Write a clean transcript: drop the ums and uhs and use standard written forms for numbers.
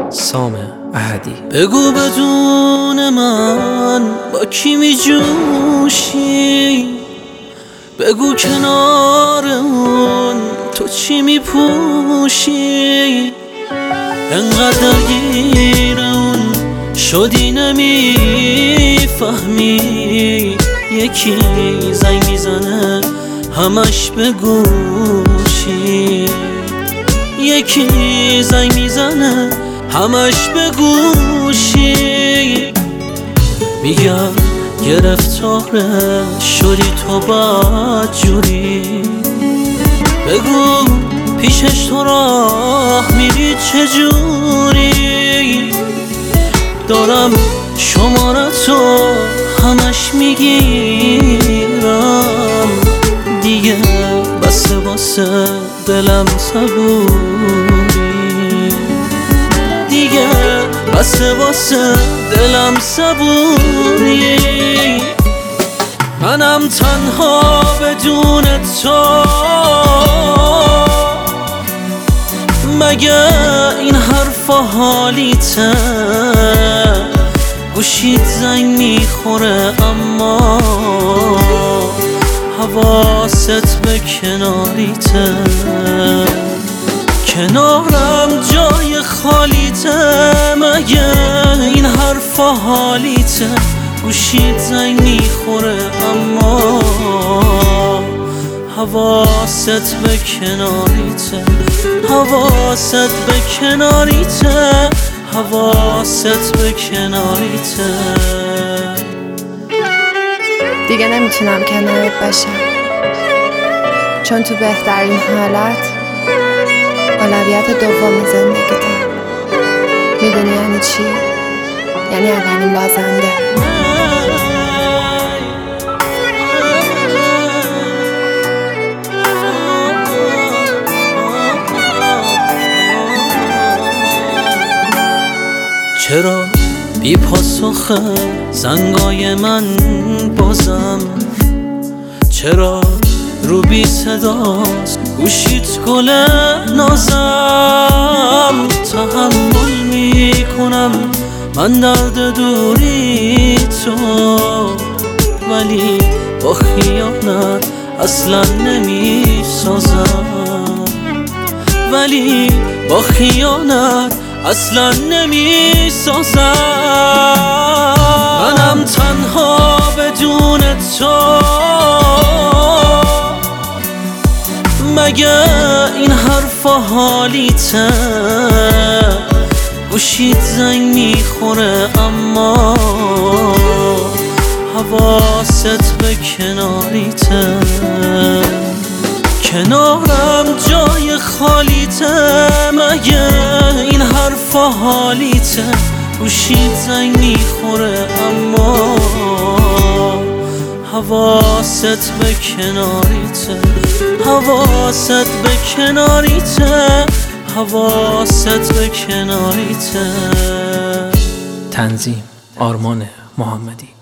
سام احدی. بگو بدون من با کی می جوشی، بگو کنار اون تو چی می پوشی، انقدر گیر اون شدی نمی فهمی، یکی زنگ میزنه همش به گوشی، یکی زنگ میزنه همش به گوشی، میگم گرفتاره شدی تو بدجوری، بگو پیشش تو راه میری چجوری، دارم شمارتو همش میگیرم، دیگه بسه واسه دلم صبوری، دیگه بسه واسه دلم صبوری، منم تنها بدون تو، مگه این حرفا حالیته، گوشیت زنگ میخوره اما حواست به کناریته، کنارم جای خالیته، مگه این حرفا حالیته، گوشیت زنگ میخوره اما حواست به کناریته، حواست به کناریته، حواست به کناریته. دیگه نمیتونم کنارت باشم، چون تو بهترین حالت اولویت دوم زندگیتم. میدونی یعنی چی؟ یعنی اولین بازنده. چرا بی پاسخه زنگای من بازم، چرا رو بی صداست گوشیت گل نازم، تحمل میکنم من درد دوری تو، ولی با خیانت اصلا نمیسازم، ولی با خیانت اصلا نمیسازم، منم تنها بدون تو، مگه این حرفا حالیته، گوشیت زنگ میخوره اما حواست به کناریته، کنارم جای خالیته، مگه این حرفا حالیته، گوشیت زنگ میخوره اما حواست به کناریته، حواست به کناریته، حواست به کناریته. تنظیم آرمان محمدی.